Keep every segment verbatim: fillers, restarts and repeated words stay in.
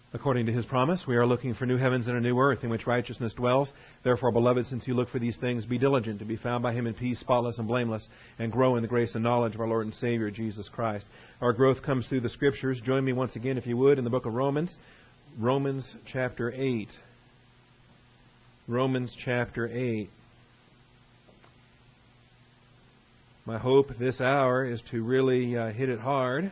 According to His promise, we are looking for new heavens and a new earth in which righteousness dwells. Therefore, beloved, since you look for these things, be diligent to be found by Him in peace, spotless and blameless, and grow in the grace and knowledge of our Lord and Savior, Jesus Christ. Our growth comes through the Scriptures. Join me once again, if you would, in the book of Romans. Romans chapter eight. Romans chapter eight. My hope this hour is to really uh, hit it hard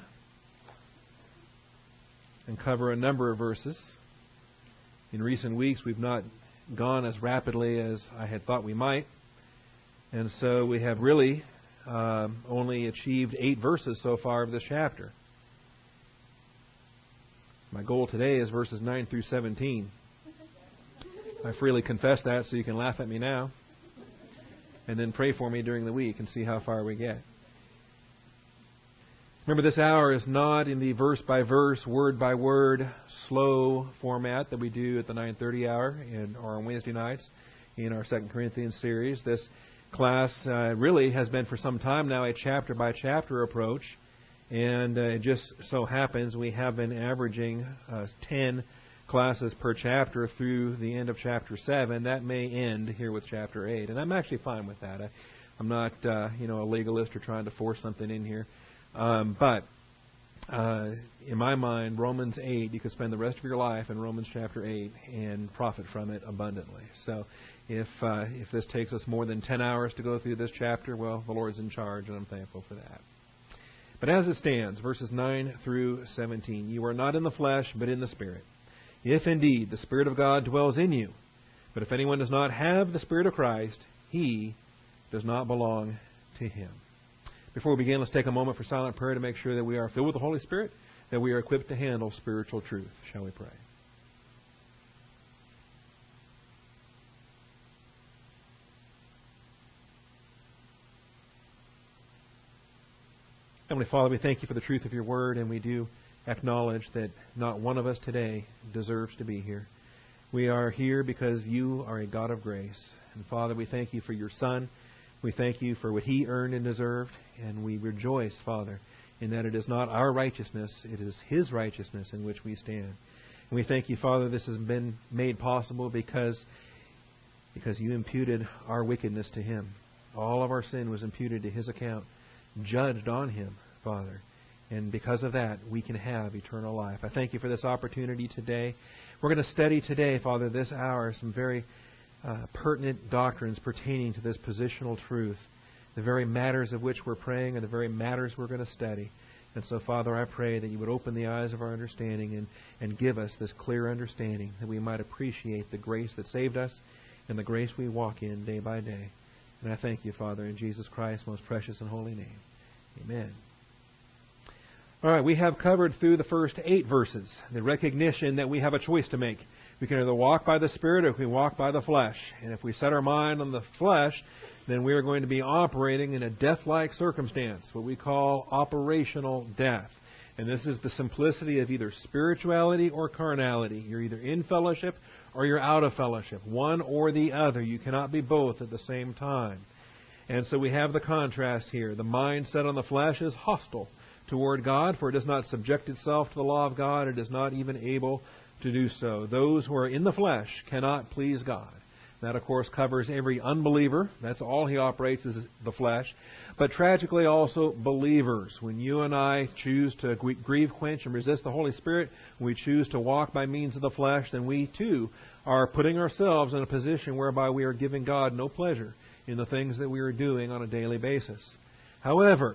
and cover a number of verses. In recent weeks, we've not gone as rapidly as I had thought we might. And so we have really uh, only achieved eight verses so far of this chapter. My goal today is verses nine through seventeen. I freely confess that, so you can laugh at me now. And then pray for me during the week and see how far we get. Remember, this hour is not in the verse-by-verse, word-by-word, slow format that we do at the nine thirty hour and, or on Wednesday nights in our Second Corinthians series. This class uh, really has been for some time now a chapter-by-chapter approach. And uh, it just so happens we have been averaging uh, ten classes per chapter through the end of chapter seven. That may end here with chapter eight. And I'm actually fine with that. I, I'm not uh, you know, a legalist or trying to force something in here. Um, but uh, in my mind, Romans eight, you could spend the rest of your life in Romans chapter eight and profit from it abundantly. So if uh, if this takes us more than ten hours to go through this chapter, well, the Lord's in charge, and I'm thankful for that. But as it stands, verses nine through seventeen, you are not in the flesh, but in the Spirit, if indeed the Spirit of God dwells in you. But if anyone does not have the Spirit of Christ, he does not belong to Him. Before we begin, let's take a moment for silent prayer to make sure that we are filled with the Holy Spirit, that we are equipped to handle spiritual truth. Shall we pray? Heavenly Father, we thank You for the truth of Your Word, and we do acknowledge that not one of us today deserves to be here. We are here because You are a God of grace. And Father, we thank You for Your Son. We thank You for what He earned and deserved, and we rejoice, Father, in that it is not our righteousness, it is His righteousness in which we stand. And we thank You, Father, this has been made possible because, because You imputed our wickedness to Him. All of our sin was imputed to His account, judged on Him, Father. And because of that, we can have eternal life. I thank You for this opportunity today. We're going to study today, Father, this hour, some very Uh, pertinent doctrines pertaining to this positional truth, the very matters of which we're praying and the very matters we're going to study. And so, Father, I pray that You would open the eyes of our understanding and, and give us this clear understanding that we might appreciate the grace that saved us and the grace we walk in day by day. And I thank You, Father, in Jesus Christ's most precious and holy name. Amen. All right, we have covered through the first eight verses the recognition that we have a choice to make. We can either walk by the Spirit or we can walk by the flesh. And if we set our mind on the flesh, then we are going to be operating in a death-like circumstance, what we call operational death. And this is the simplicity of either spirituality or carnality. You're either in fellowship or you're out of fellowship, one or the other. You cannot be both at the same time. And so we have the contrast here. The mind set on the flesh is hostile toward God, for it does not subject itself to the law of God. It is not even able to do so. Those who are in the flesh cannot please God. That, of course, covers every unbeliever. That's all he operates is the flesh. But tragically also believers. When you and I choose to grieve, quench, and resist the Holy Spirit, when we choose to walk by means of the flesh, then we too are putting ourselves in a position whereby we are giving God no pleasure in the things that we are doing on a daily basis. However,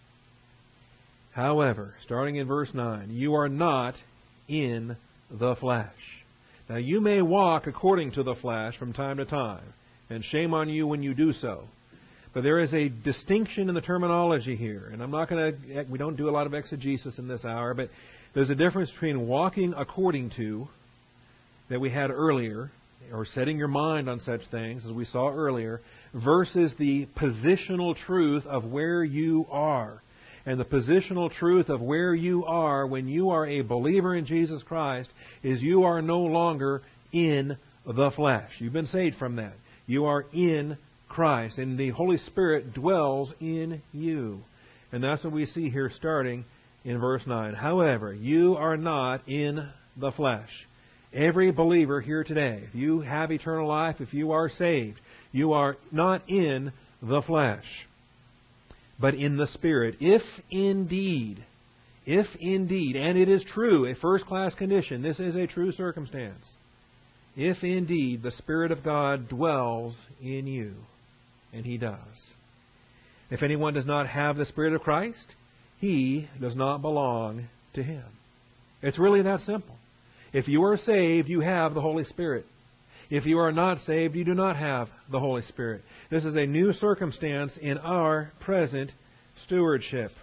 however, starting in verse nine, you are not in the flesh. Now, you may walk according to the flesh from time to time, and shame on you when you do so. But there is a distinction in the terminology here, and I'm not going to, we don't do a lot of exegesis in this hour, but there's a difference between walking according to, that we had earlier, or setting your mind on such things, as we saw earlier, versus the positional truth of where you are. And the positional truth of where you are when you are a believer in Jesus Christ is you are no longer in the flesh. You've been saved from that. You are in Christ, and the Holy Spirit dwells in you. And that's what we see here starting in verse nine. However, you are not in the flesh. Every believer here today, if you have eternal life, if you are saved, you are not in the flesh, but in the Spirit. If indeed, if indeed, and it is true, a first-class condition, this is a true circumstance, if indeed the Spirit of God dwells in you, and He does. If anyone does not have the Spirit of Christ, he does not belong to Him. It's really that simple. If you are saved, you have the Holy Spirit. If you are not saved, you do not have the Holy Spirit. This is a new circumstance in our present stewardship.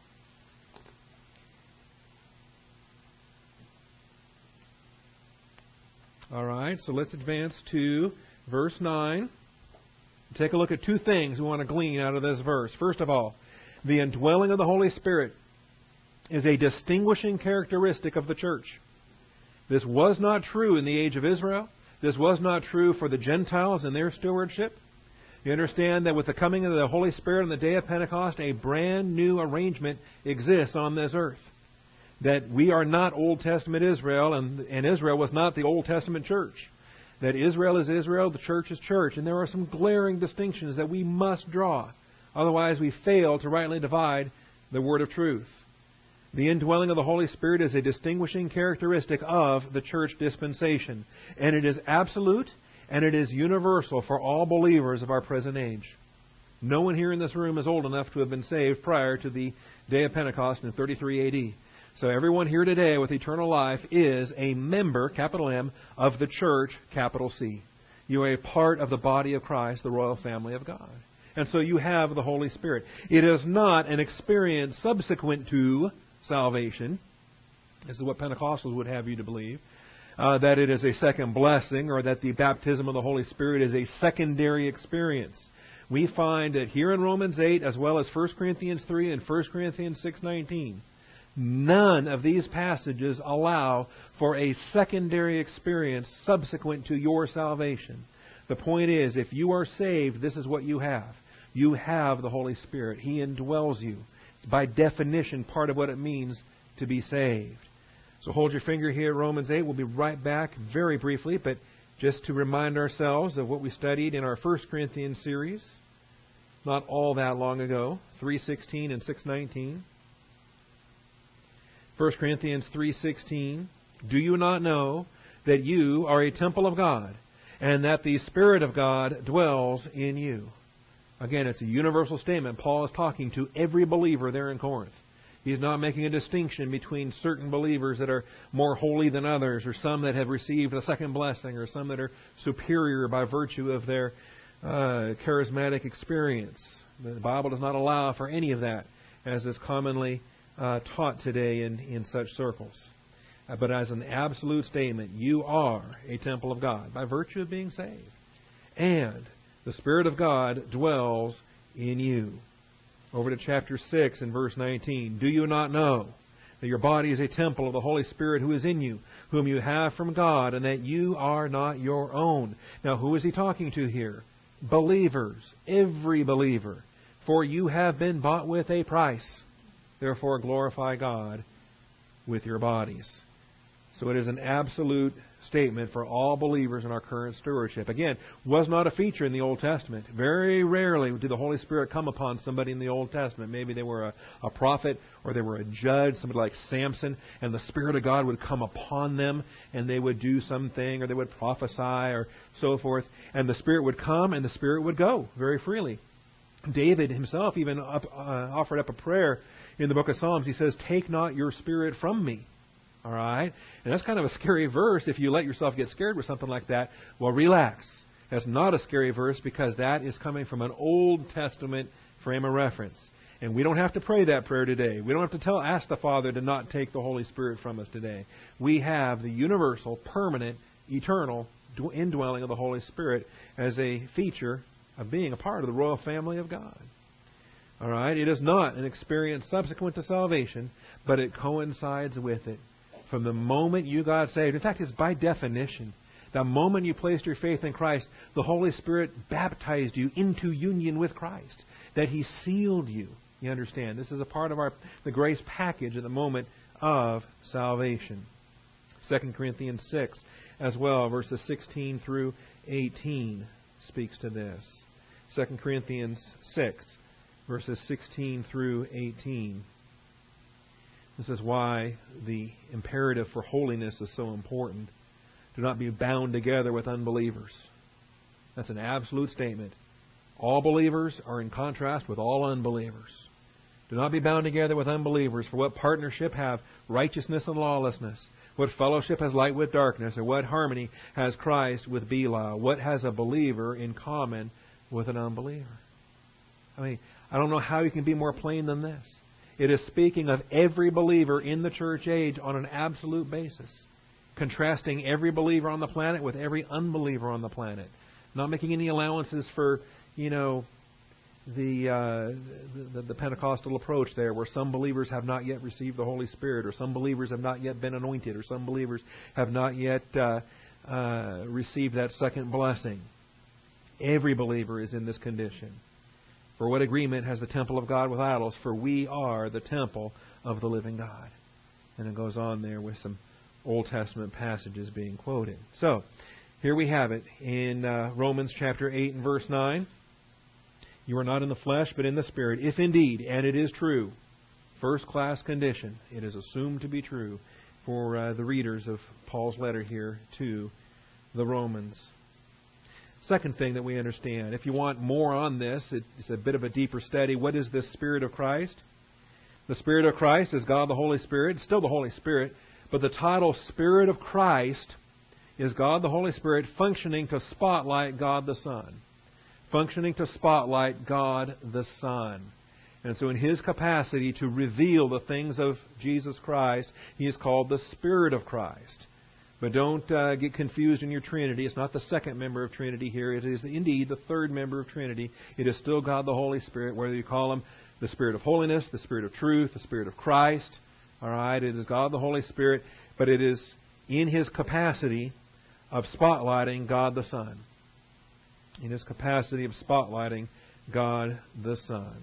All right, so let's advance to verse nine. Take a look at two things we want to glean out of this verse. First of all, the indwelling of the Holy Spirit is a distinguishing characteristic of the church. This was not true in the age of Israel. This was not true for the Gentiles in their stewardship. You understand that with the coming of the Holy Spirit on the day of Pentecost, a brand new arrangement exists on this earth. That we are not Old Testament Israel, and, and Israel was not the Old Testament church. That Israel is Israel, the church is church. And there are some glaring distinctions that we must draw. Otherwise, we fail to rightly divide the word of truth. The indwelling of the Holy Spirit is a distinguishing characteristic of the church dispensation. And it is absolute and it is universal for all believers of our present age. No one here in this room is old enough to have been saved prior to the day of Pentecost in thirty-three A D. So everyone here today with eternal life is a member, capital M, of the church, capital C. You are a part of the body of Christ, the royal family of God. And so you have the Holy Spirit. It is not an experience subsequent to salvation. This is what Pentecostals would have you to believe. Uh, that it is a second blessing, or that the baptism of the Holy Spirit is a secondary experience. We find that here in Romans eight, as well as First Corinthians three and First Corinthians six nineteen, none of these passages allow for a secondary experience subsequent to your salvation. The point is, if you are saved, this is what you have. You have the Holy Spirit. He indwells you. It's by definition part of what it means to be saved. So hold your finger here at Romans eight. We'll be right back very briefly, but just to remind ourselves of what we studied in our First Corinthians series, not all that long ago, three sixteen and six nineteen. First Corinthians three sixteen, do you not know that you are a temple of God, and that the Spirit of God dwells in you? Again, it's a universal statement. Paul is talking to every believer there in Corinth. He's not making a distinction between certain believers that are more holy than others, or some that have received a second blessing, or some that are superior by virtue of their uh, charismatic experience. The Bible does not allow for any of that, as is commonly uh, taught today in, in such circles. Uh, but as an absolute statement, you are a temple of God by virtue of being saved. And the Spirit of God dwells in you. Over to chapter six and verse nineteen. Do you not know that your body is a temple of the Holy Spirit who is in you, whom you have from God, and that you are not your own? Now, who is he talking to here? Believers. Every believer. For you have been bought with a price. Therefore, glorify God with your bodies. So it is an absolute statement for all believers in our current stewardship. Again, was not a feature in the Old Testament. Very rarely did the Holy Spirit come upon somebody in the Old Testament. Maybe they were a, a prophet, or they were a judge, somebody like Samson, and the Spirit of God would come upon them, and they would do something, or they would prophesy, or so forth. And the Spirit would come, and the Spirit would go very freely. David himself even up, uh, offered up a prayer in the book of Psalms. He says, take not your Spirit from me. All right? And that's kind of a scary verse if you let yourself get scared with something like that. Well, relax. That's not a scary verse, because that is coming from an Old Testament frame of reference. And we don't have to pray that prayer today. We don't have to tell, ask the Father to not take the Holy Spirit from us today. We have the universal, permanent, eternal indwelling of the Holy Spirit as a feature of being a part of the royal family of God. All right? It is not an experience subsequent to salvation, but it coincides with it. From the moment you got saved, in fact, it's by definition. The moment you placed your faith in Christ, the Holy Spirit baptized you into union with Christ. That He sealed you. You understand? This is a part of our the grace package at the moment of salvation. Second Corinthians six as well, verses sixteen through eighteen speaks to this. Second Corinthians six, verses sixteen through eighteen. This is why the imperative for holiness is so important. Do not be bound together with unbelievers. That's an absolute statement. All believers are in contrast with all unbelievers. Do not be bound together with unbelievers, for what partnership have righteousness and lawlessness? What fellowship has light with darkness? Or what harmony has Christ with Belial? What has a believer in common with an unbeliever? I mean, I don't know how you can be more plain than this. It is speaking of every believer in the church age on an absolute basis, contrasting every believer on the planet with every unbeliever on the planet, not making any allowances for, you know, the, uh, the the Pentecostal approach there, where some believers have not yet received the Holy Spirit, or some believers have not yet been anointed, or some believers have not yet uh, uh, received that second blessing. Every believer is in this condition. For what agreement has the temple of God with idols? For we are the temple of the living God. And it goes on there with some Old Testament passages being quoted. So, here we have it in uh, Romans chapter eight and verse nine. You are not in the flesh, but in the Spirit. If indeed, and it is true, first class condition, it is assumed to be true for uh, the readers of Paul's letter here to the Romans. Second thing that we understand, if you want more on this, it's a bit of a deeper study. What is this Spirit of Christ? The Spirit of Christ is God the Holy Spirit. It's still the Holy Spirit, but the title Spirit of Christ is God the Holy Spirit functioning to spotlight God the Son. Functioning to spotlight God the Son. And so in His capacity to reveal the things of Jesus Christ, He is called the Spirit of Christ. But don't uh, get confused in your Trinity. It's not the second member of Trinity here. It is indeed the third member of Trinity. It is still God the Holy Spirit, whether you call Him the Spirit of holiness, the Spirit of truth, the Spirit of Christ. All right, it is God the Holy Spirit, but it is in His capacity of spotlighting God the Son. In His capacity of spotlighting God the Son.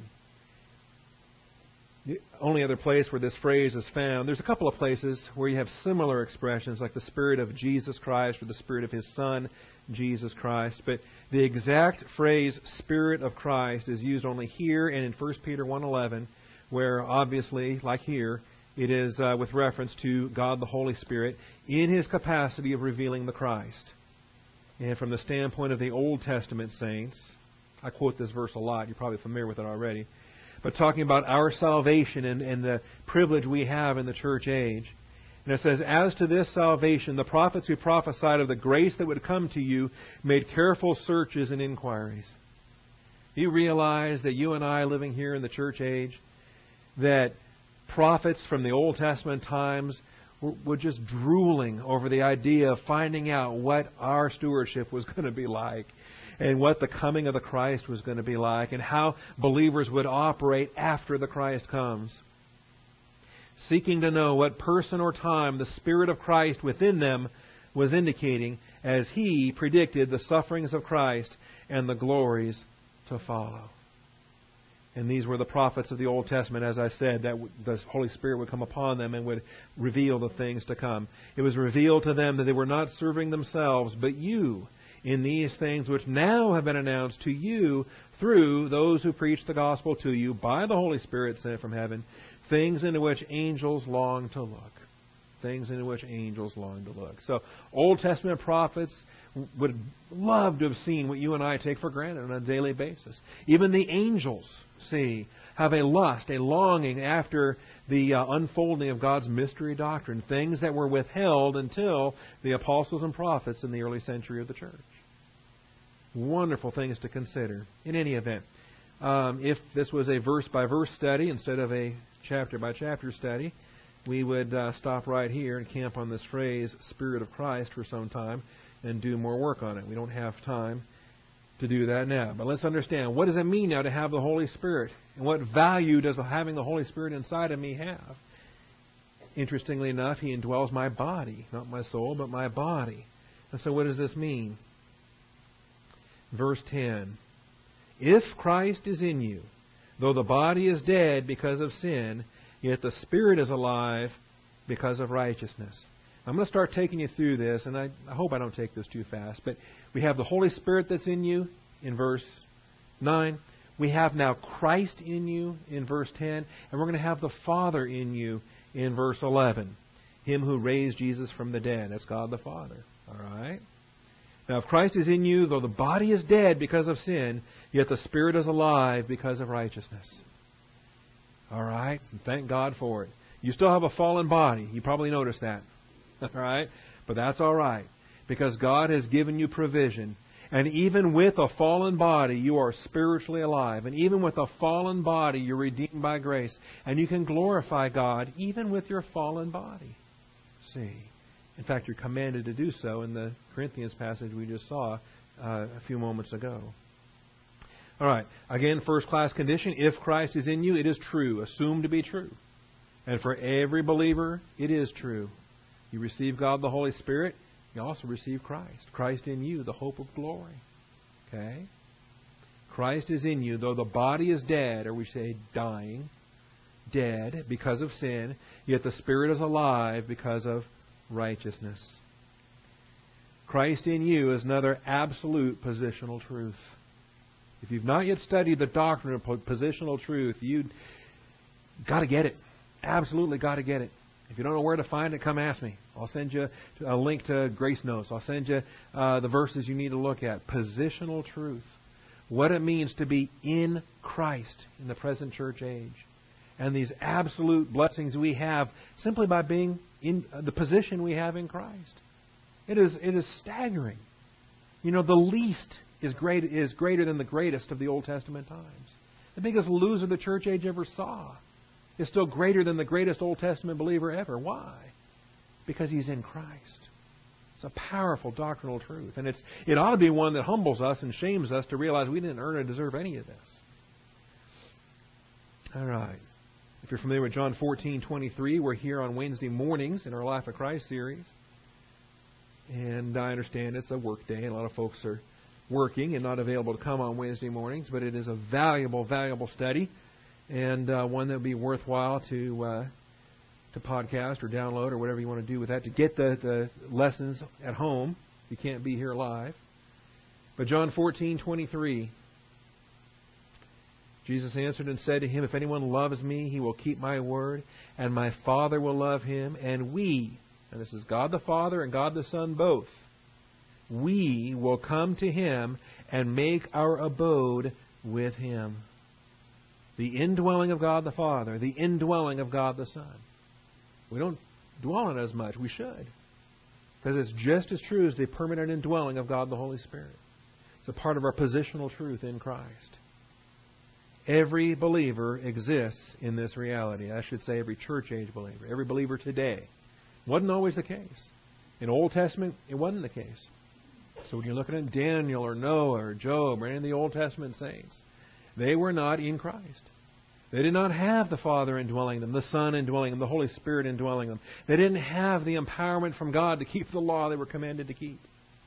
The only other place where this phrase is found, there's a couple of places where you have similar expressions, like the Spirit of Jesus Christ or the Spirit of His Son, Jesus Christ. But the exact phrase Spirit of Christ is used only here and in First Peter one eleven, where obviously, like here, it is uh, with reference to God the Holy Spirit in His capacity of revealing the Christ. And from the standpoint of the Old Testament saints, I quote this verse a lot, you're probably familiar with it already, but talking about our salvation and, and the privilege we have in the church age. And it says, as to this salvation, the prophets who prophesied of the grace that would come to you made careful searches and inquiries. You realize that you and I living here in the church age, that prophets from the Old Testament times were, were just drooling over the idea of finding out what our stewardship was going to be like, and what the coming of the Christ was going to be like, and how believers would operate after the Christ comes. Seeking to know what person or time the Spirit of Christ within them was indicating as He predicted the sufferings of Christ and the glories to follow. And these were the prophets of the Old Testament, as I said, that the Holy Spirit would come upon them and would reveal the things to come. It was revealed to them that they were not serving themselves, but you, in these things which now have been announced to you through those who preach the gospel to you by the Holy Spirit sent from heaven, things into which angels long to look. Things into which angels long to look. So, Old Testament prophets would love to have seen what you and I take for granted on a daily basis. Even the angels, see, have a lust, a longing after the uh, unfolding of God's mystery doctrine, things that were withheld until the apostles and prophets in the early century of the church. Wonderful things to consider. In any event, um, if this was a verse-by-verse study instead of a chapter-by-chapter study, we would uh, stop right here and camp on this phrase, Spirit of Christ, for some time and do more work on it. We don't have time to do that now. But let's understand, what does it mean now to have the Holy Spirit? And what value does having the Holy Spirit inside of me have? Interestingly enough, He indwells my body, not my soul, but my body. And so what does this mean? Verse ten, if Christ is in you, though the body is dead because of sin, yet the Spirit is alive because of righteousness. I'm going to start taking you through this, and I, I hope I don't take this too fast. But we have the Holy Spirit that's in you in verse nine. We have now Christ in you in verse ten. And we're going to have the Father in you in verse eleven. Him who raised Jesus from the dead. That's God the Father. All right? Now, if Christ is in you, though the body is dead because of sin, yet the Spirit is alive because of righteousness. All right? And thank God for it. You still have a fallen body. You probably noticed that. All right? But that's all right. Because God has given you provision. And even with a fallen body, you are spiritually alive. And even with a fallen body, you're redeemed by grace. And you can glorify God even with your fallen body. See? In fact, you're commanded to do so in the Corinthians passage we just saw uh, a few moments ago. All right. Again, first class condition. If Christ is in you, it is true. Assumed to be true. And for every believer, it is true. You receive God the Holy Spirit. You also receive Christ. Christ in you, the hope of glory. Okay? Christ is in you, though the body is dead, or we say dying, dead because of sin, yet the Spirit is alive because of righteousness. Christ in you is another absolute positional truth. If you've not yet studied the doctrine of positional truth, you've got to get it. Absolutely got to get it. If you don't know where to find it, come ask me. I'll send you a link to Grace Notes. I'll send you uh, the verses you need to look at. Positional truth. What it means to be in Christ in the present church age. And these absolute blessings we have simply by being in the position we have in Christ. It is it is staggering. You know, the least is great is greater than the greatest of the Old Testament times. The biggest loser the church age ever saw is still greater than the greatest Old Testament believer ever. Why? Because he's in Christ. It's a powerful doctrinal truth. And it's it ought to be one that humbles us and shames us to realize we didn't earn or deserve any of this. All right. If you're familiar with John fourteen twenty-three, we're here on Wednesday mornings in our Life of Christ series. And I understand it's a work day, and a lot of folks are working and not available to come on Wednesday mornings, but it is a valuable, valuable study, and uh, one that would be worthwhile to uh, to podcast or download or whatever you want to do with that to get the, the lessons at home. You can't be here live. But John fourteen twenty-three, Jesus answered and said to him, if anyone loves me, he will keep my word, and my Father will love him, and we, and this is God the Father and God the Son both, we will come to him and make our abode with him. The indwelling of God the Father, the indwelling of God the Son. We don't dwell on it as much. We should. Because it's just as true as the permanent indwelling of God the Holy Spirit. It's a part of our positional truth in Christ. Every believer exists in this reality. I should say every church age believer. Every believer today. Wasn't always the case. In Old Testament, it wasn't the case. So when you're looking at Daniel or Noah or Job or any of the Old Testament saints, they were not in Christ. They did not have the Father indwelling them, the Son indwelling them, the Holy Spirit indwelling them. They didn't have the empowerment from God to keep the law they were commanded to keep.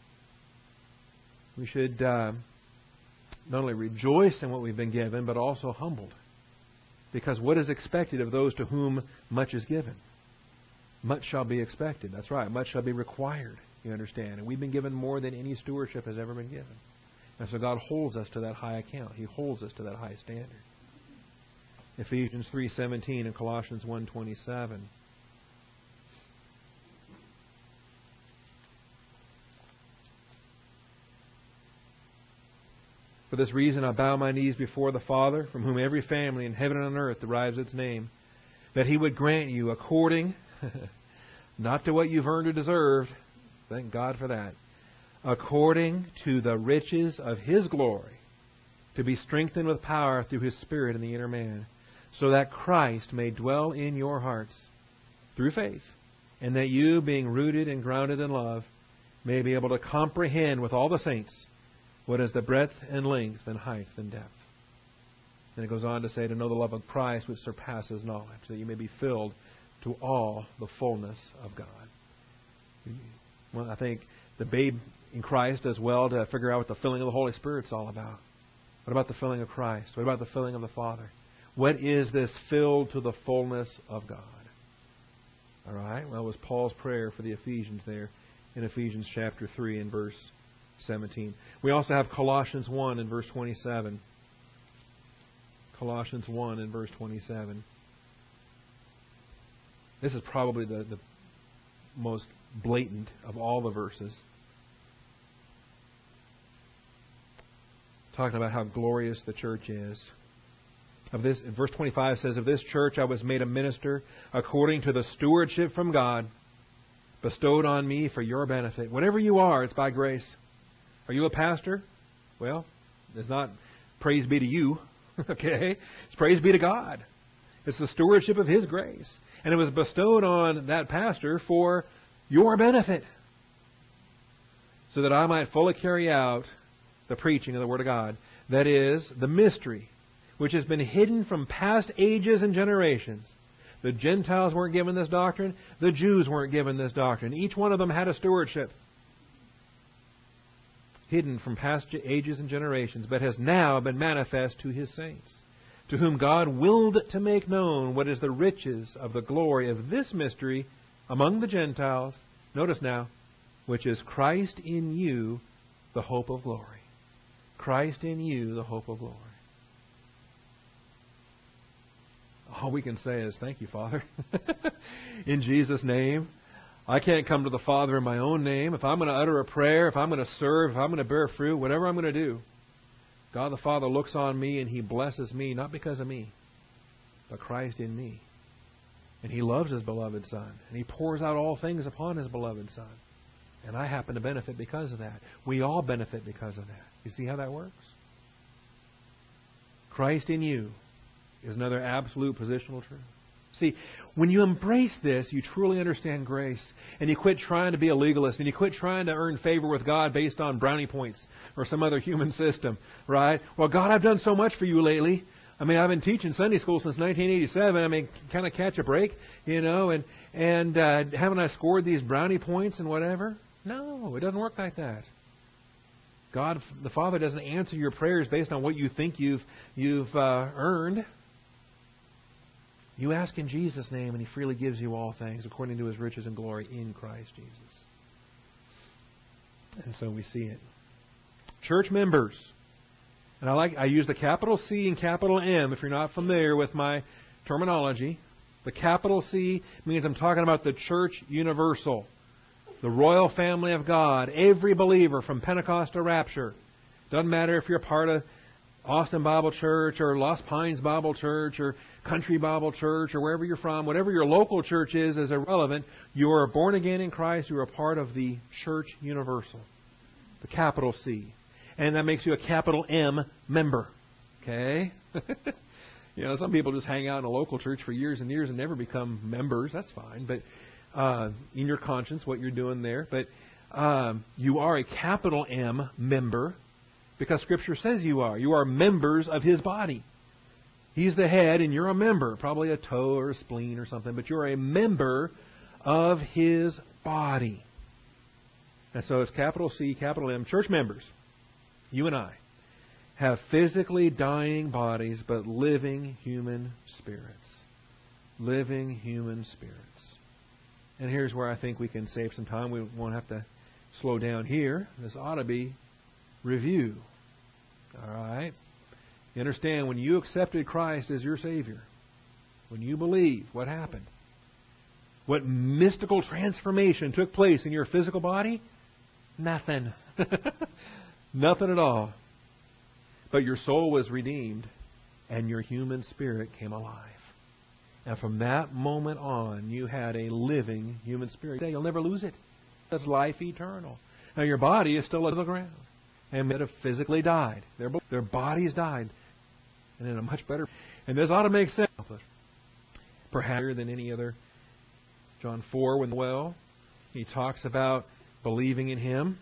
We should uh, not only rejoice in what we've been given, but also humbled. Because what is expected of those to whom much is given? Much shall be expected. That's right. Much shall be required, you understand. And we've been given more than any stewardship has ever been given. And so God holds us to that high account. He holds us to that high standard. Ephesians three seventeen and Colossians one twenty-seven. For this reason I bow my knees before the Father, from whom every family in heaven and on earth derives its name, that He would grant you according, not to what you've earned or deserved, thank God for that, according to the riches of His glory, to be strengthened with power through His Spirit in the inner man, so that Christ may dwell in your hearts through faith, and that you, being rooted and grounded in love, may be able to comprehend with all the saints what is the breadth and length and height and depth. And it goes on to say, to know the love of Christ which surpasses knowledge, that you may be filled to all the fullness of God. Well, I think the babe in Christ does well to figure out what the filling of the Holy Spirit is all about. What about the filling of Christ? What about the filling of the Father? What is this filled to the fullness of God? All right? Well, it was Paul's prayer for the Ephesians there in Ephesians chapter three and verse seventeen. We also have Colossians one and verse twenty-seven. Colossians one and verse twenty-seven. This is probably the, the most blatant of all the verses. Talking about how glorious the church is. Of this, verse twenty-five says, "Of this church I was made a minister according to the stewardship from God bestowed on me for your benefit." Whatever you are, it's by grace. Are you a pastor? Well, it's not praise be to you. Okay? It's praise be to God. It's the stewardship of His grace. And it was bestowed on that pastor for your benefit, so that I might fully carry out the preaching of the Word of God. That is, the mystery which has been hidden from past ages and generations. The Gentiles weren't given this doctrine. The Jews weren't given this doctrine. Each one of them had a stewardship. Hidden from past ages and generations, but has now been manifest to His saints, to whom God willed to make known what is the riches of the glory of this mystery among the Gentiles. Notice now, which is Christ in you, the hope of glory. Christ in you, the hope of glory. All we can say is, thank you, Father. In Jesus' name. I can't come to the Father in my own name. If I'm going to utter a prayer, if I'm going to serve, if I'm going to bear fruit, whatever I'm going to do, God the Father looks on me and He blesses me, not because of me, but Christ in me. And He loves His beloved Son. And He pours out all things upon His beloved Son. And I happen to benefit because of that. We all benefit because of that. You see how that works? Christ in you is another absolute positional truth. See, when you embrace this, you truly understand grace. And you quit trying to be a legalist. And you quit trying to earn favor with God based on brownie points or some other human system. Right? Well, God, I've done so much for you lately. I mean, I've been teaching Sunday school since nineteen eighty-seven. I mean, kind of catch a break, you know, and, and uh, haven't I scored these brownie points and whatever? No, it doesn't work like that. God, the Father, doesn't answer your prayers based on what you think you've, you've uh, earned. You ask in Jesus' name, and He freely gives you all things according to His riches and glory in Christ Jesus. And so we see it. Church members. And I like I use the capital C and capital M if you're not familiar with my terminology. The capital C means I'm talking about the church universal. The royal family of God. Every believer from Pentecost to Rapture. Doesn't matter if you're a part of Austin Bible Church or Lost Pines Bible Church or Country Bible Church or wherever you're from. Whatever your local church is is irrelevant. You are born again in Christ. You are a part of the church universal. The capital C. And that makes you a capital M member. Okay? You know, some people just hang out in a local church for years and years and never become members. That's fine. But uh, in your conscience, what you're doing there. But um, you are a capital M member because Scripture says you are. You are members of His body. He's the head and you're a member. Probably a toe or a spleen or something. But you're a member of His body. And so it's capital C, capital M. Church members. You and I have physically dying bodies, but living human spirits. Living human spirits. And here's where I think we can save some time. We won't have to slow down here. This ought to be review. All right? You understand, when you accepted Christ as your Savior, when you believe, what happened? What mystical transformation took place in your physical body? Nothing. Nothing at all. But your soul was redeemed, and your human spirit came alive. And from that moment on, you had a living human spirit. You'll never lose it. That's life eternal. Now, your body is still under the ground. And men have physically died. Their, their bodies died. And in a much better... And this ought to make sense. Perhaps than any other. John four, when the well, he talks about believing in Him.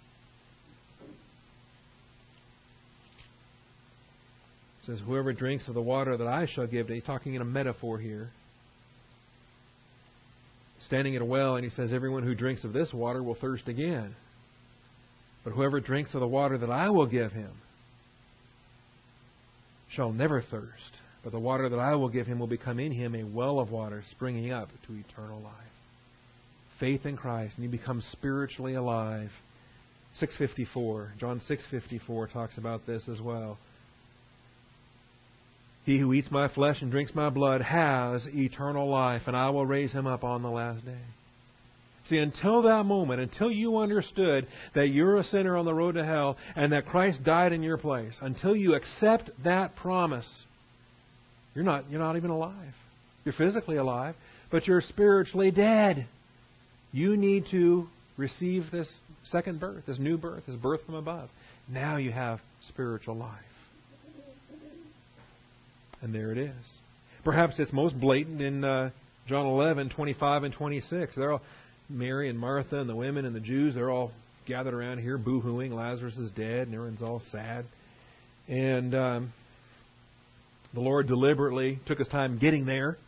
It says, whoever drinks of the water that I shall give to... He's talking in a metaphor here. Standing at a well, and he says, everyone who drinks of this water will thirst again. But whoever drinks of the water that I will give him shall never thirst. But the water that I will give him will become in him a well of water springing up to eternal life. Faith in Christ, and you become spiritually alive. six fifty-four, John six fifty-four talks about this as well. He who eats my flesh and drinks my blood has eternal life, and I will raise him up on the last day. See, until that moment, until you understood that you're a sinner on the road to hell and that Christ died in your place, until you accept that promise, you're not, you're not even alive. You're physically alive, but you're spiritually dead. You need to receive this second birth, this new birth, this birth from above. Now you have spiritual life. And there it is. Perhaps it's most blatant in uh, John eleven, twenty-five and twenty-six. They're all, Mary and Martha and the women and the Jews, they're all gathered around here boo-hooing. Lazarus is dead and everyone's all sad. And um, the Lord deliberately took his time getting there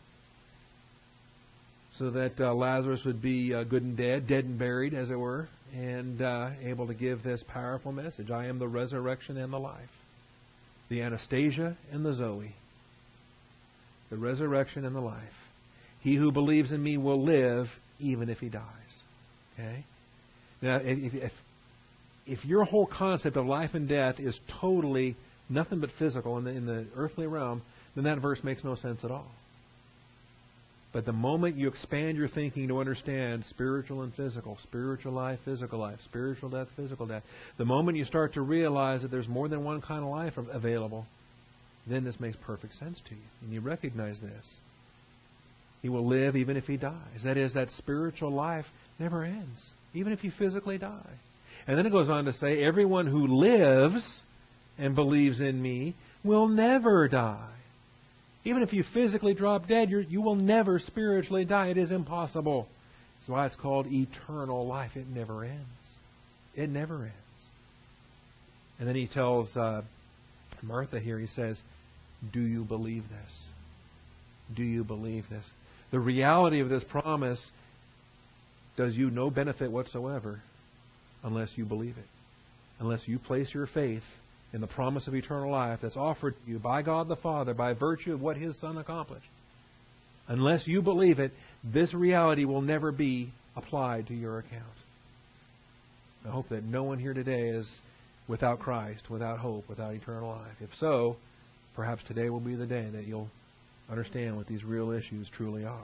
so that uh, Lazarus would be uh, good and dead, dead and buried, as it were, and uh, able to give this powerful message. I am the resurrection and the life, the Anastasia and the Zoe, the resurrection and the life. He who believes in me will live even if he dies. Okay? Now, if, if, if your whole concept of life and death is totally nothing but physical in the, in the earthly realm, then that verse makes no sense at all. But the moment you expand your thinking to understand spiritual and physical, spiritual life, physical life, spiritual death, physical death, the moment you start to realize that there's more than one kind of life available, then this makes perfect sense to you. And you recognize this. He will live even if he dies. That is, that spiritual life never ends, even if you physically die. And then it goes on to say, everyone who lives and believes in me will never die. Even if you physically drop dead, you're, you will never spiritually die. It is impossible. That's why it's called eternal life. It never ends. It never ends. And then he tells uh, Martha here, he says, do you believe this? Do you believe this? The reality of this promise does you no benefit whatsoever unless you believe it. Unless you place your faith in the promise of eternal life that's offered to you by God the Father by virtue of what His Son accomplished. Unless you believe it, this reality will never be applied to your account. I hope that no one here today is without Christ, without hope, without eternal life. If so, perhaps today will be the day that you'll understand what these real issues truly are.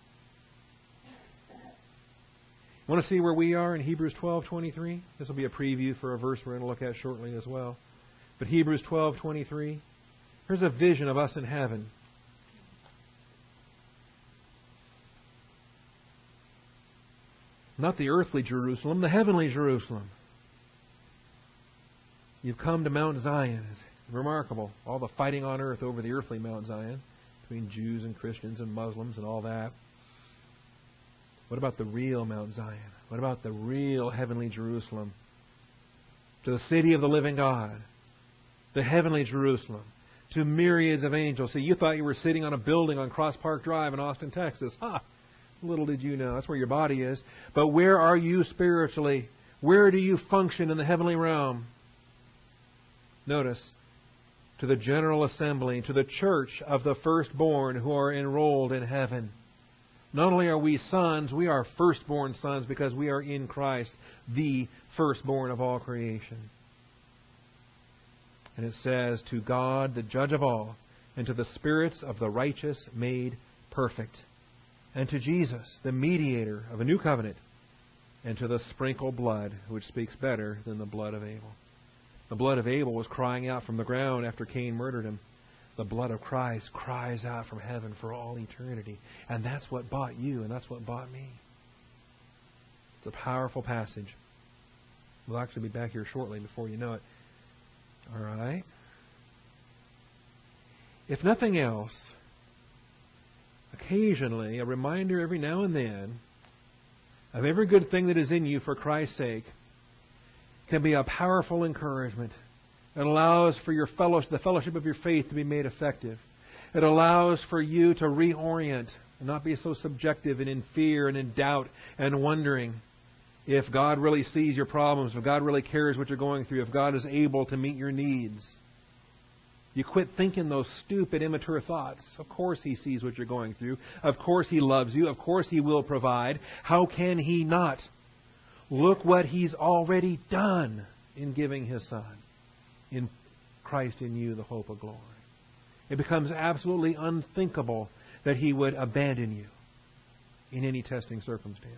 Want to see where we are in Hebrews twelve twenty-three? This will be a preview for a verse we're going to look at shortly as well. But Hebrews twelve twenty-three, here's a vision of us in heaven. Not the earthly Jerusalem, the heavenly Jerusalem. You've come to Mount Zion. It's remarkable. All the fighting on earth over the earthly Mount Zion, between Jews and Christians and Muslims and all that. What about the real Mount Zion? What about the real heavenly Jerusalem? To the city of the living God. The heavenly Jerusalem. To myriads of angels. See, you thought you were sitting on a building on Cross Park Drive in Austin, Texas. Ha! Little did you know. That's where your body is. But where are you spiritually? Where do you function in the heavenly realm? Notice, to the general assembly, to the church of the firstborn who are enrolled in heaven. Not only are we sons, we are firstborn sons because we are in Christ, the firstborn of all creation. And it says, to God, the judge of all, and to the spirits of the righteous made perfect, and to Jesus, the mediator of a new covenant, and to the sprinkled blood, which speaks better than the blood of Abel. The blood of Abel was crying out from the ground after Cain murdered him. The blood of Christ cries out from heaven for all eternity. And that's what bought you, and that's what bought me. It's a powerful passage. We'll actually be back here shortly before you know it. All right? If nothing else, occasionally, a reminder every now and then of every good thing that is in you for Christ's sake can be a powerful encouragement. It allows for your fellowship, the fellowship of your faith to be made effective. It allows for you to reorient and not be so subjective and in fear and in doubt and wondering if God really sees your problems, if God really cares what you're going through, if God is able to meet your needs. You quit thinking those stupid, immature thoughts. Of course He sees what you're going through. Of course He loves you. Of course He will provide. How can He not? Look what He's already done in giving His Son. In Christ in you, the hope of glory. It becomes absolutely unthinkable that He would abandon you in any testing circumstance.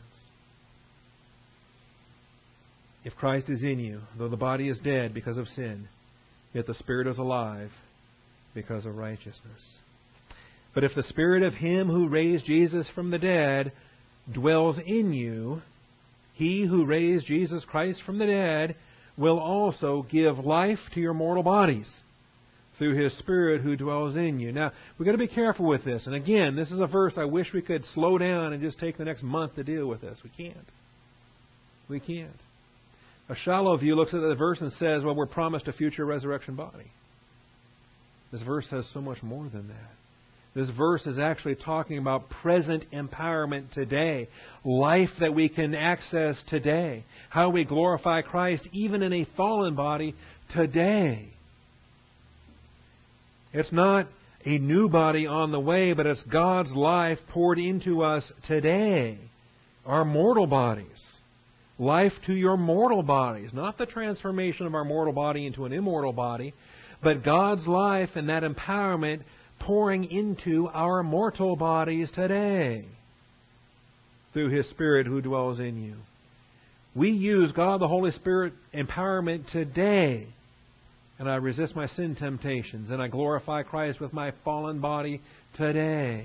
If Christ is in you, though the body is dead because of sin, yet the Spirit is alive because of righteousness. But if the Spirit of Him who raised Jesus from the dead dwells in you, He who raised Jesus Christ from the dead will also give life to your mortal bodies through His Spirit who dwells in you. Now, we've got to be careful with this. And again, this is a verse I wish we could slow down and just take the next month to deal with this. We can't. We can't. A shallow view looks at the verse and says, well, we're promised a future resurrection body. This verse says so much more than that. This verse is actually talking about present empowerment today. Life that we can access today. How we glorify Christ even in a fallen body today. It's not a new body on the way, but it's God's life poured into us today. Our mortal bodies. Life to your mortal bodies. Not the transformation of our mortal body into an immortal body, but God's life and that empowerment pouring into our mortal bodies today through His Spirit who dwells in you. We use God the Holy Spirit empowerment today, and I resist my sin temptations, and I glorify Christ with my fallen body today.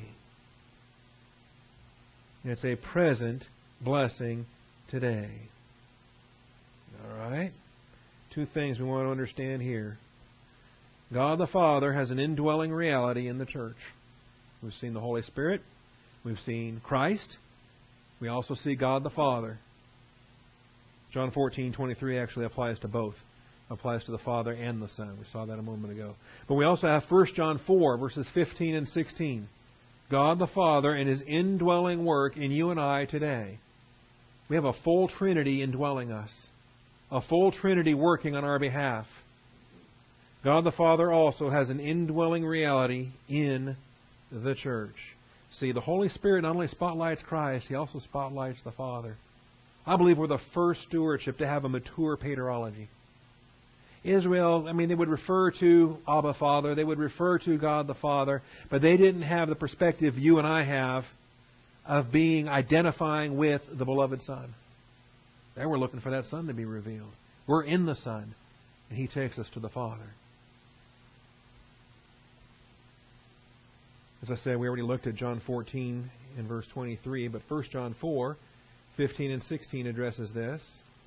It's a present blessing today. All right? Two things we want to understand here. God the Father has an indwelling reality in the church. We've seen the Holy Spirit. We've seen Christ. We also see God the Father. John fourteen twenty-three actually applies to both. Applies to the Father and the Son. We saw that a moment ago. But we also have First John four, verses fifteen and sixteen. God the Father and His indwelling work in you and I today. We have a full Trinity indwelling us. A full Trinity working on our behalf. God the Father also has an indwelling reality in the church. See, the Holy Spirit not only spotlights Christ, He also spotlights the Father. I believe we're the first stewardship to have a mature paterology. Israel, I mean, they would refer to Abba Father, they would refer to God the Father, but they didn't have the perspective you and I have of being, identifying with the beloved Son. They were looking for that Son to be revealed. We're in the Son, and He takes us to the Father. As I said, we already looked at John fourteen in verse twenty-three, but First John four, fifteen and sixteen addresses this.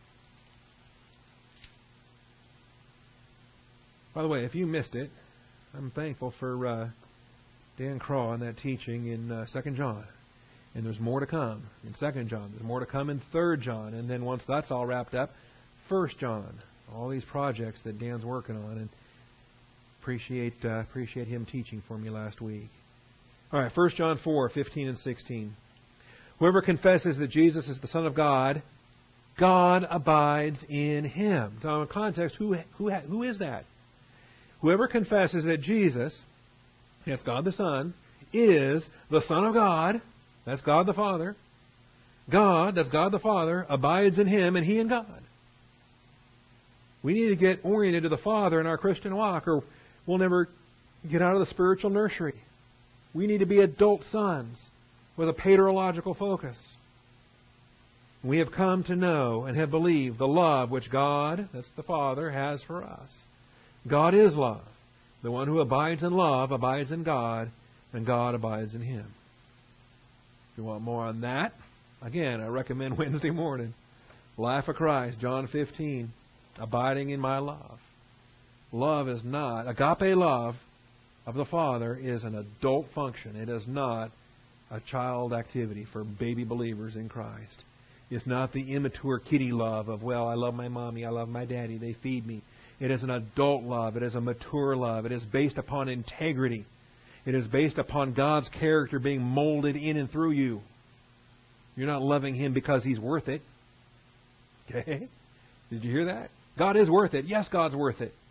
By the way, if you missed it, I'm thankful for uh, Dan Craw and that teaching in uh, Second John. And there's more to come in Second John. There's more to come in Third John. And then once that's all wrapped up, First John. All these projects that Dan's working on. And appreciate uh, appreciate him teaching for me last week. All right, First John four, fifteen and sixteen. Whoever confesses that Jesus is the Son of God, God abides in him. Now, in context, who who who is that? Whoever confesses that Jesus, that's God the Son, is the Son of God, that's God the Father. God, that's God the Father, abides in Him and He in God. We need to get oriented to the Father in our Christian walk, or we'll never get out of the spiritual nursery. We need to be adult sons with a paterological focus. We have come to know and have believed the love which God, that's the Father, has for us. God is love. The one who abides in love abides in God, and God abides in him. If you want more on that, again, I recommend Wednesday morning. Life of Christ, John fifteen, abiding in my love. Love is not, agape love of the Father is an adult function. It is not a child activity for baby believers in Christ. It's not the immature kiddie love of, well, I love my mommy, I love my daddy, they feed me. It is an adult love. It is a mature love. It is based upon integrity. It is based upon God's character being molded in and through you. You're not loving Him because He's worth it. Okay? Did you hear that? God is worth it. Yes, God's worth it.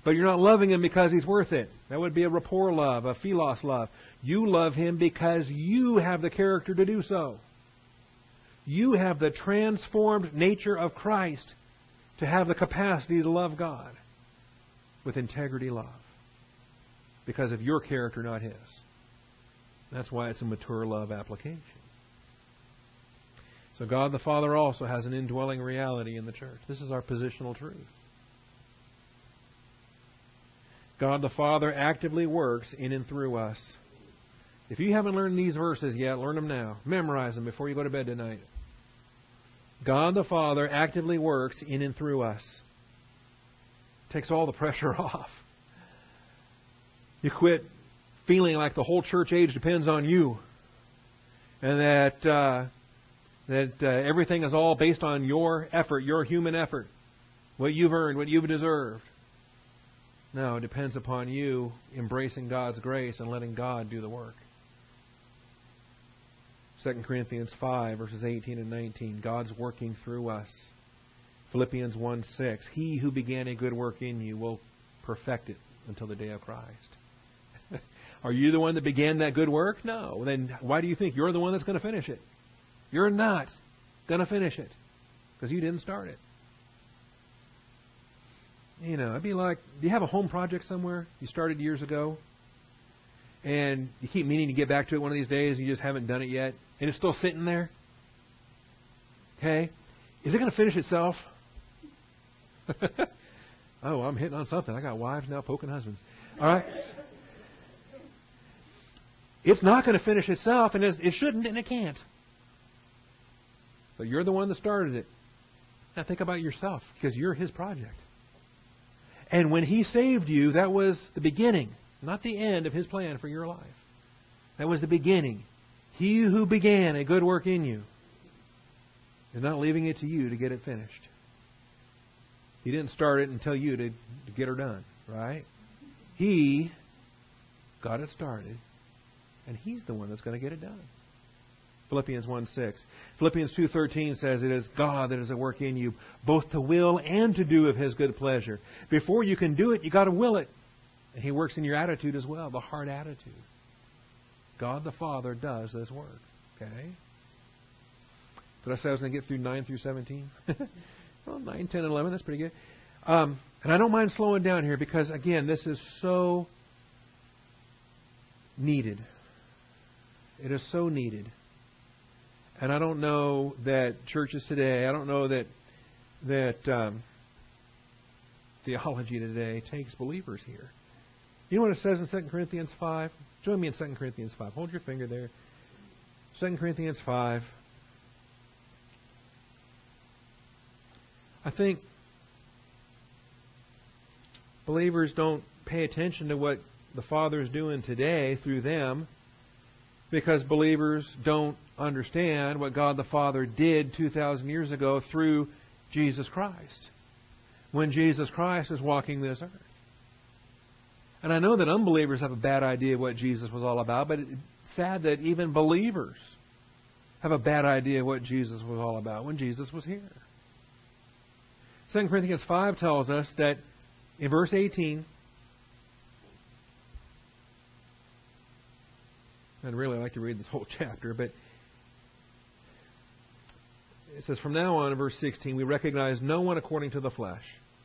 But you're not loving Him because He's worth it. That would be a rapport love, a philos love. You love Him because you have the character to do so. You have the transformed nature of Christ to have the capacity to love God with integrity love. Because of your character, not His. That's why it's a mature love application. So God the Father also has an indwelling reality in the church. This is our positional truth. God the Father actively works in and through us. If you haven't learned these verses yet, learn them now. Memorize them before you go to bed tonight. God the Father actively works in and through us. Takes all the pressure off. You quit feeling like the whole church age depends on you. And that uh, that uh, everything is all based on your effort, your human effort. What you've earned, what you've deserved. No, it depends upon you embracing God's grace and letting God do the work. Second Corinthians five, verses eighteen and nineteen. God's working through us. Philippians one six. He who began a good work in you will perfect it until the day of Christ. Are you the one that began that good work? No. Then why do you think you're the one that's going to finish it? You're not going to finish it because you didn't start it. You know, it'd be like, do you have a home project somewhere you started years ago? And you keep meaning to get back to it one of these days and you just haven't done it yet? And it's still sitting there? Okay? Is it going to finish itself? Oh, I'm hitting on something. I got wives now poking husbands. All right? It's not going to finish itself, and it shouldn't, and it can't. But you're the one that started it. Now think about yourself, because you're His project. And when He saved you, that was the beginning, not the end of His plan for your life. That was the beginning. He who began a good work in you is not leaving it to you to get it finished. He didn't start it and tell you to, to get her done, right? He got it started, and He's the one that's going to get it done. Philippians one six. Philippians two thirteen says, it is God that is at work in you, both to will and to do of His good pleasure. Before you can do it, you got to will it. And He works in your attitude as well, the heart attitude. God the Father does this work. Okay? Did I say I was going to get through nine through seventeen? Well, nine, ten, and eleven, that's pretty good. Um, and I don't mind slowing down here because, again, this is so needed. It is so needed. And I don't know that churches today, I don't know that that um, theology today takes believers here. You know what it says in Second Corinthians five? Join me in Second Corinthians five. Hold your finger there. Second Corinthians five. I think believers don't pay attention to what the Father is doing today through them because believers don't understand what God the Father did two thousand years ago through Jesus Christ when Jesus Christ is walking this earth. And I know that unbelievers have a bad idea of what Jesus was all about, but it's sad that even believers have a bad idea of what Jesus was all about when Jesus was here. Second Corinthians five tells us that in verse eighteen, I'd really like to read this whole chapter, but it says, from now on, in verse sixteen, we recognize no one according to the flesh.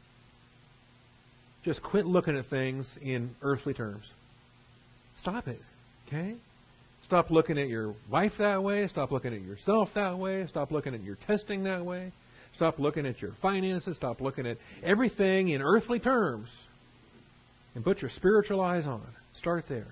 Just quit looking at things in earthly terms. Stop it, okay? Stop looking at your wife that way. Stop looking at yourself that way. Stop looking at your testing that way. Stop looking at your finances. Stop looking at everything in earthly terms. And put your spiritual eyes on. Start there. It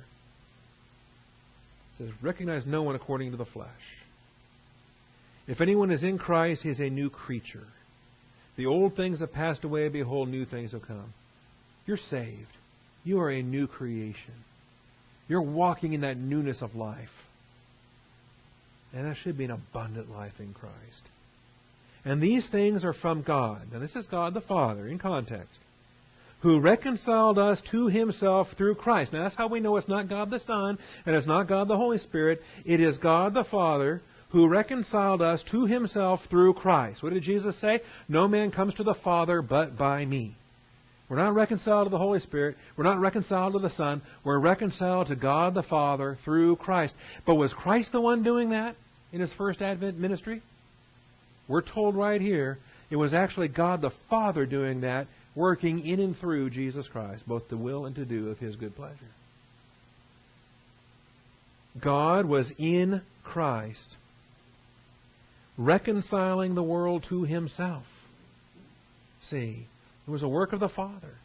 says, recognize no one according to the flesh. If anyone is in Christ, he is a new creature. The old things have passed away. Behold, new things have come. You're saved. You are a new creation. You're walking in that newness of life. And that should be an abundant life in Christ. And these things are from God. Now this is God the Father in context. Who reconciled us to Himself through Christ. Now that's how we know it's not God the Son and it's not God the Holy Spirit. It is God the Father who reconciled us to Himself through Christ. What did Jesus say? No man comes to the Father but by me. We're not reconciled to the Holy Spirit. We're not reconciled to the Son. We're reconciled to God the Father through Christ. But was Christ the one doing that in His first Advent ministry? We're told right here it was actually God the Father doing that, working in and through Jesus Christ, both to will and to do of His good pleasure. God was in Christ, reconciling the world to Himself. See, it was a work of the Father.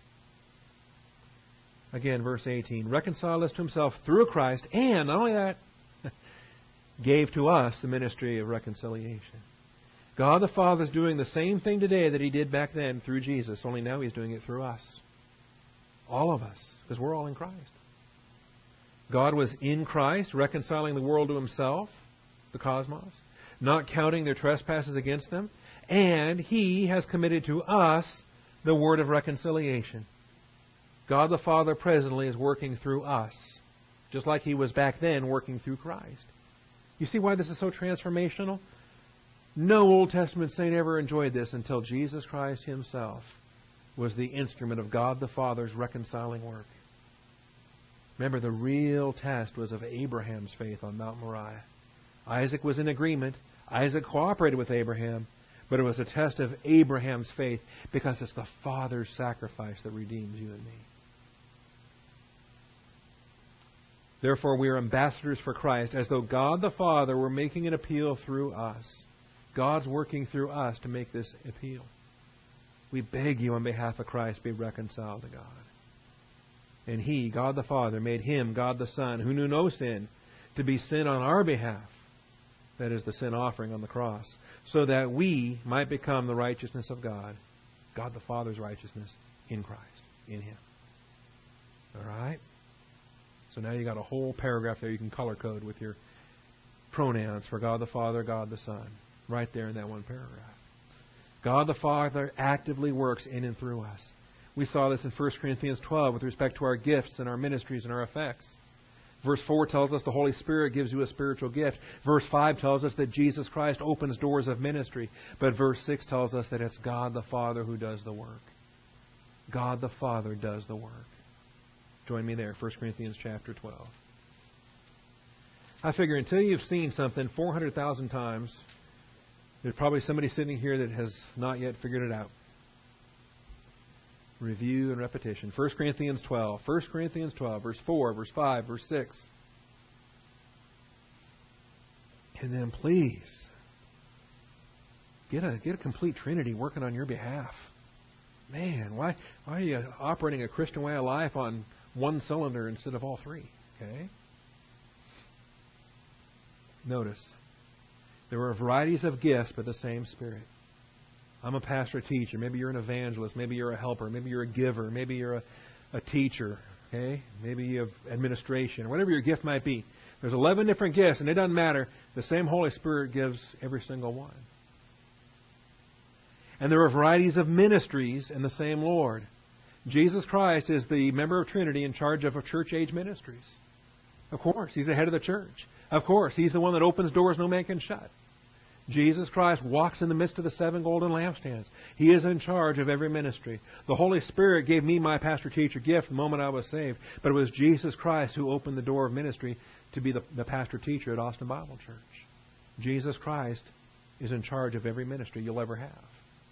Again, verse eighteen, reconciled us to Himself through Christ, and not only that, gave to us the ministry of reconciliation. God the Father is doing the same thing today that He did back then through Jesus, only now He's doing it through us. All of us, because we're all in Christ. God was in Christ, reconciling the world to Himself, the cosmos, not counting their trespasses against them, and He has committed to us the word of reconciliation. God the Father presently is working through us, just like He was back then working through Christ. You see why this is so transformational? No Old Testament saint ever enjoyed this until Jesus Christ Himself was the instrument of God the Father's reconciling work. Remember, the real test was of Abraham's faith on Mount Moriah. Isaac was in agreement. Isaac cooperated with Abraham. But it was a test of Abraham's faith because it's the Father's sacrifice that redeems you and me. Therefore, we are ambassadors for Christ, as though God the Father were making an appeal through us. God's working through us to make this appeal. We beg you on behalf of Christ, be reconciled to God. And He, God the Father, made Him, God the Son, who knew no sin, to be sin on our behalf. That is the sin offering on the cross. So that we might become the righteousness of God. God the Father's righteousness in Christ, in Him. All right? So now you got a whole paragraph there you can color code with your pronouns for God the Father, God the Son. Right there in that one paragraph. God the Father actively works in and through us. We saw this in First Corinthians twelve with respect to our gifts and our ministries and our effects. Verse four tells us the Holy Spirit gives you a spiritual gift. Verse five tells us that Jesus Christ opens doors of ministry. But verse six tells us that it's God the Father who does the work. God the Father does the work. Join me there, First Corinthians chapter twelve. I figure until you've seen something four hundred thousand times, there's probably somebody sitting here that has not yet figured it out. Review and repetition. First Corinthians twelve. First Corinthians twelve, verse four, verse five, verse six. And then please, get a get a complete Trinity working on your behalf. Man, why why are you operating a Christian way of life on one cylinder instead of all three? Okay? Notice, there are varieties of gifts, but the same Spirit. I'm a pastor, teacher. Maybe you're an evangelist. Maybe you're a helper. Maybe you're a giver. Maybe you're a, a teacher. Okay? Maybe you have administration, or whatever your gift might be. There's eleven different gifts, and it doesn't matter. The same Holy Spirit gives every single one. And there are varieties of ministries in the same Lord. Jesus Christ is the member of Trinity in charge of church-age ministries. Of course, He's the head of the church. Of course, He's the one that opens doors no man can shut. Jesus Christ walks in the midst of the seven golden lampstands. He is in charge of every ministry. The Holy Spirit gave me my pastor-teacher gift the moment I was saved, but it was Jesus Christ who opened the door of ministry to be the, the pastor-teacher at Austin Bible Church. Jesus Christ is in charge of every ministry you'll ever have.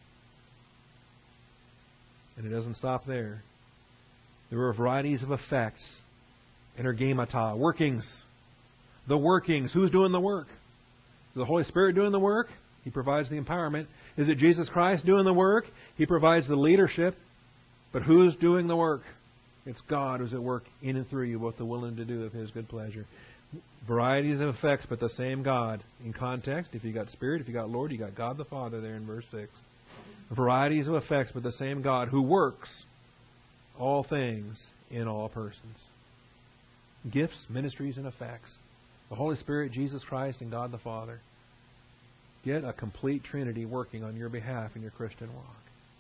And it doesn't stop there. There are varieties of effects. Energemata, workings. The workings. Who's doing the work? Is the Holy Spirit doing the work? He provides the empowerment. Is it Jesus Christ doing the work? He provides the leadership. But who's doing the work? It's God who's at work in and through you, both the will and to do of His good pleasure. Varieties of effects, but the same God. In context, if you got Spirit, if you got Lord, you got God the Father there in verse six. Varieties of effects, but the same God who works all things in all persons. Gifts, ministries, and effects. The Holy Spirit, Jesus Christ, and God the Father. Get a complete Trinity working on your behalf in your Christian walk.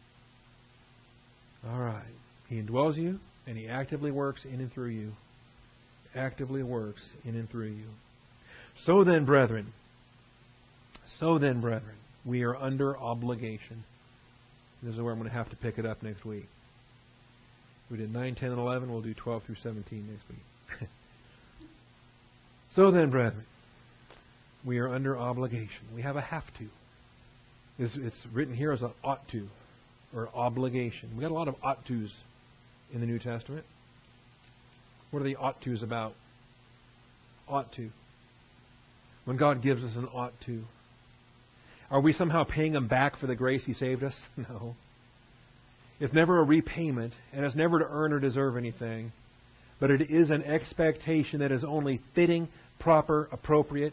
All right. He indwells you, and He actively works in and through you. Actively works in and through you. So then, brethren, so then, brethren, we are under obligation. This is where I'm going to have to pick it up next week. We did nine, ten, and eleven. We'll do twelve through seventeen next week. So then, brethren, we are under obligation. We have a have to. It's, it's written here as an ought to, or obligation. We got a lot of ought tos in the New Testament. What are the ought tos about? Ought to. When God gives us an ought to, are we somehow paying Him back for the grace He saved us? No. It's never a repayment, and it's never to earn or deserve anything. But it is an expectation that is only fitting, proper, appropriate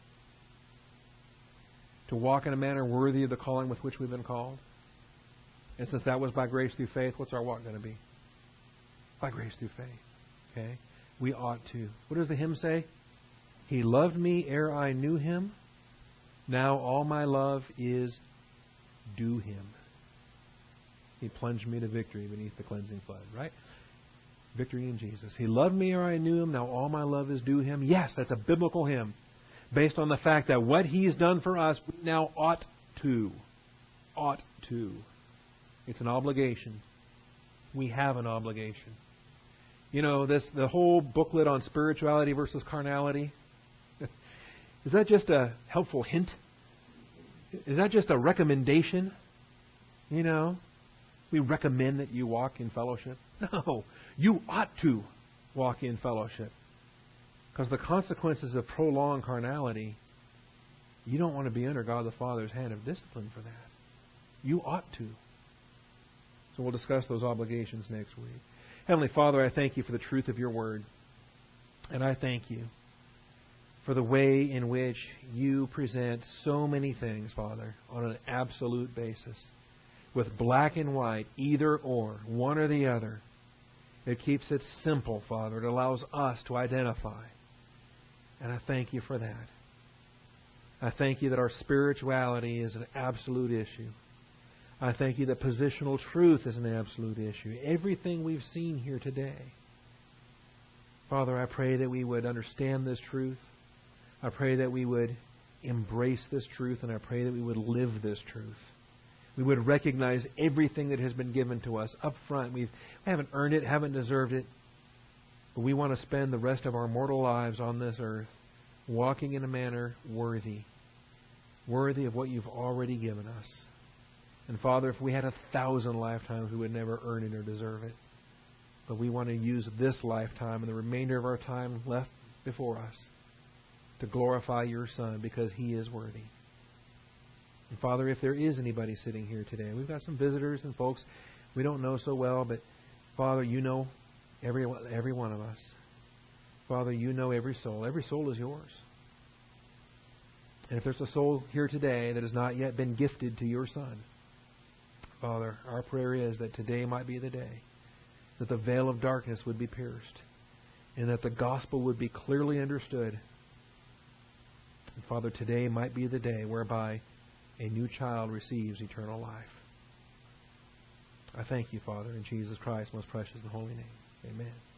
to walk in a manner worthy of the calling with which we've been called. And since that was by grace through faith, what's our walk going to be? By grace through faith. Okay? We ought to. What does the hymn say? He loved me ere I knew Him. Now all my love is due Him. He plunged me to victory beneath the cleansing flood. Right? Victory in Jesus. He loved me ere I knew Him. Now all my love is due Him. Yes, that's a biblical hymn. Based on the fact that what He's done for us, we now ought to. Ought to. It's an obligation. We have an obligation. You know, this the whole booklet on spirituality versus carnality. Is that just a helpful hint? Is that just a recommendation? You know, we recommend that you walk in fellowship. No, you ought to walk in fellowship. Because the consequences of prolonged carnality, you don't want to be under God the Father's hand of discipline for that. You ought to. So we'll discuss those obligations next week. Heavenly Father, I thank You for the truth of Your Word. And I thank You for the way in which You present so many things, Father, on an absolute basis. With black and white, either or, one or the other. It keeps it simple, Father. It allows us to identify. And I thank You for that. I thank You that our spirituality is an absolute issue. I thank You that positional truth is an absolute issue. Everything we've seen here today. Father, I pray that we would understand this truth. I pray that we would embrace this truth, and I pray that we would live this truth. We would recognize everything that has been given to us up front. We've, we haven't earned it, haven't deserved it, but we want to spend the rest of our mortal lives on this earth walking in a manner worthy, worthy of what You've already given us. And Father, if we had a thousand lifetimes, we would never earn it or deserve it. But we want to use this lifetime and the remainder of our time left before us to glorify Your Son because He is worthy. And Father, if there is anybody sitting here today, we've got some visitors and folks we don't know so well, but Father, You know every, every one of us. Father, You know every soul. Every soul is Yours. And if there's a soul here today that has not yet been gifted to Your Son, Father, our prayer is that today might be the day that the veil of darkness would be pierced and that the gospel would be clearly understood. And Father, today might be the day whereby a new child receives eternal life. I thank You, Father, in Jesus Christ's most precious and holy name. Amen.